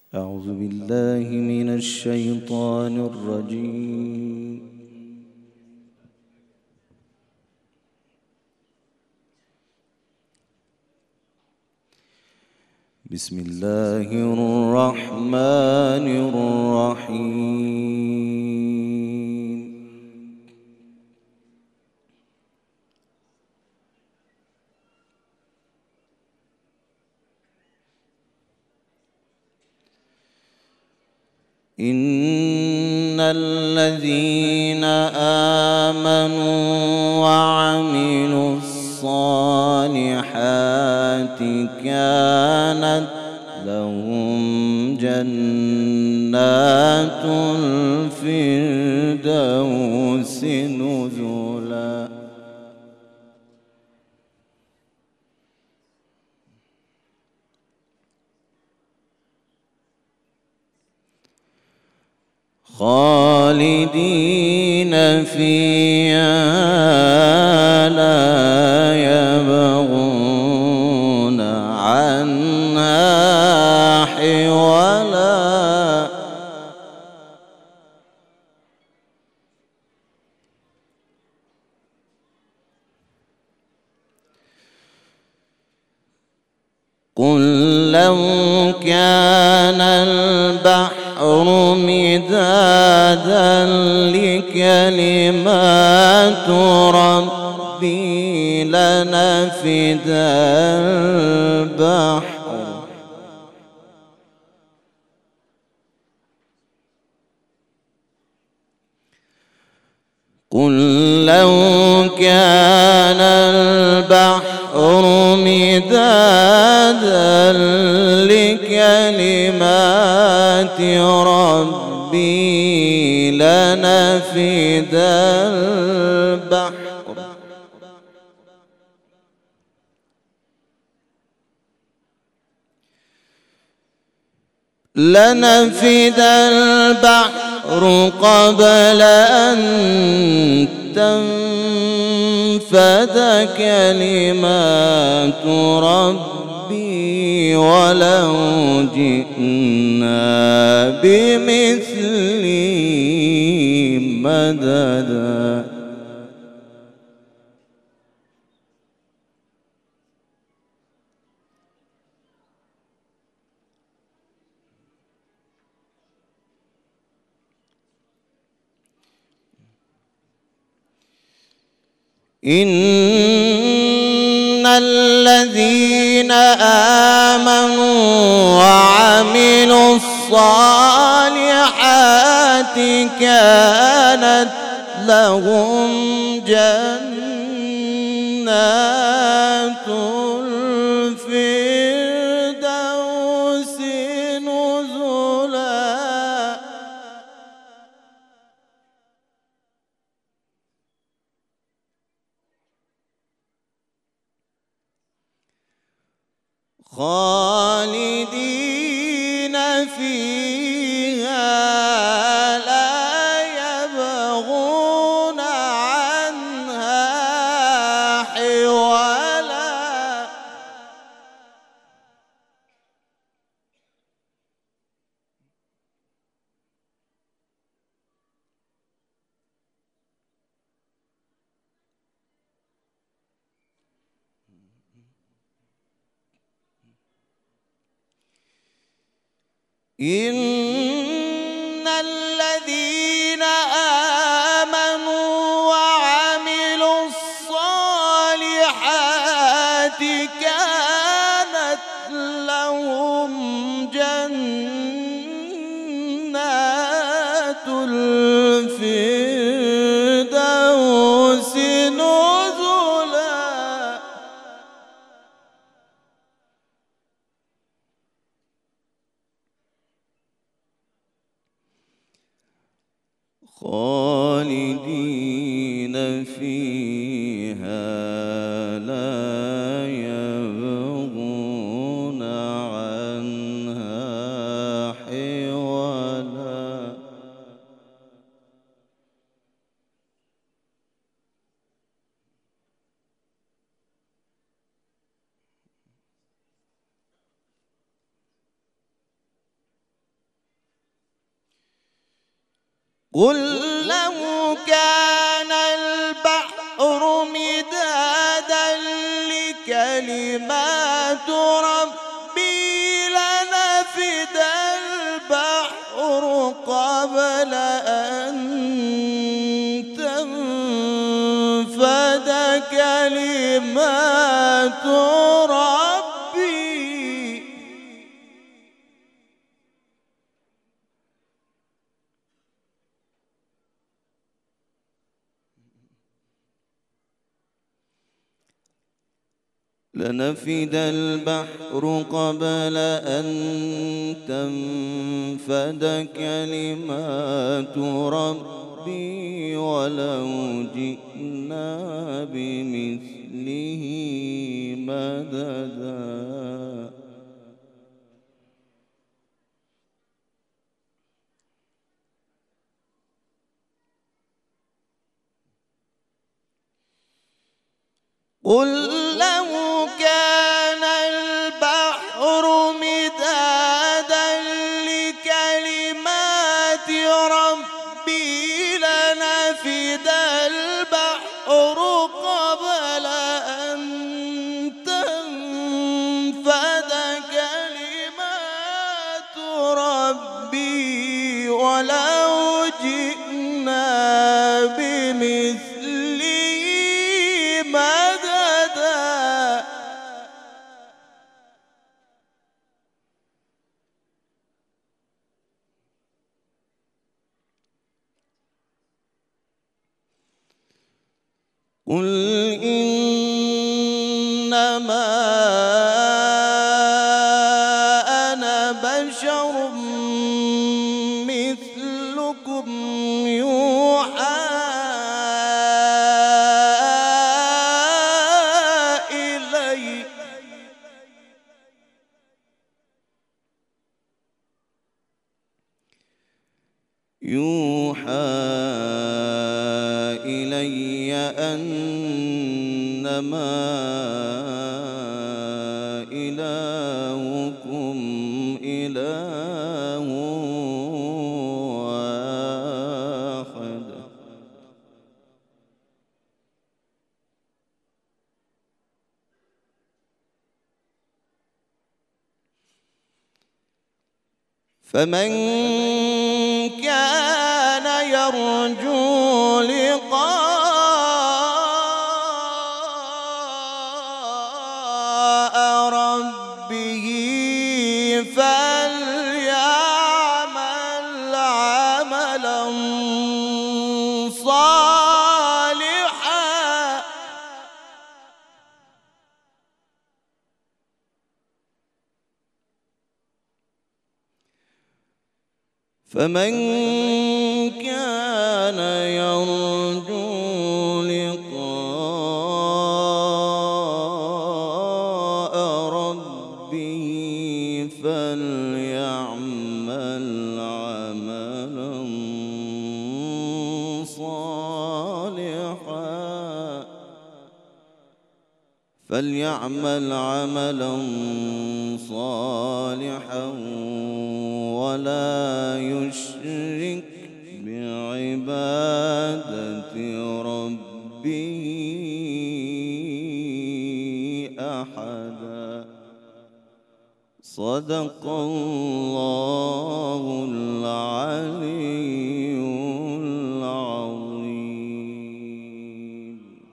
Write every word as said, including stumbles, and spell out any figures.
أعوذ بالله من الشيطان الرجيم. بسم الله الرحمن الرحيم. إن الذين آمنوا وعملوا الصالحات كانت لهم جنات الفردوس نزلا. خالدين فيها لا يبغون عنها حولا. قل لو كان البحر مدادا لكلمات ربي لنفد البحر قل لو كان البحر مدادا لكلمات ربي لنفد البحر لنفد البحر قبل أن تنفد كلمات ربي ولو جئنا بمثله مددا. إن الذين آمنوا وعملوا الصالحات كانت لهم جنات الفردوس نزلا. خالدين فيها لا يبغون عنها حولا. إن الذين آمنوا وعملوا الصالحات كانت لهم جنات الفردوس نزلا. خالدين فيها لا يبغون عنها حولا. قل لو كان البحر مدادا لكلمات ربي لنفد البحر قبل أن تنفد كلمات ربي. لنفد البحر قبل أن تنفد كلمات ربي ولو جئنا بمثله مددا. قل لو كان البحر مدادا لكلمات ربي لنفد البحر قبل أن تنفد كلمات ربي ولو جئنا بمثله مددا. قل إنما أنا بشر مثلكم يوحى إلي يوحى إلي أنما إلهكم إله واحد. فمن كان يرجو لقاء ربه فليعمل عملا صالحا فمن كان يرجو لقاء ربه فليعمل عملا صالحا فليعمل عملا صالحا ولا يشرك بعبادة ربه أحدا. صدق الله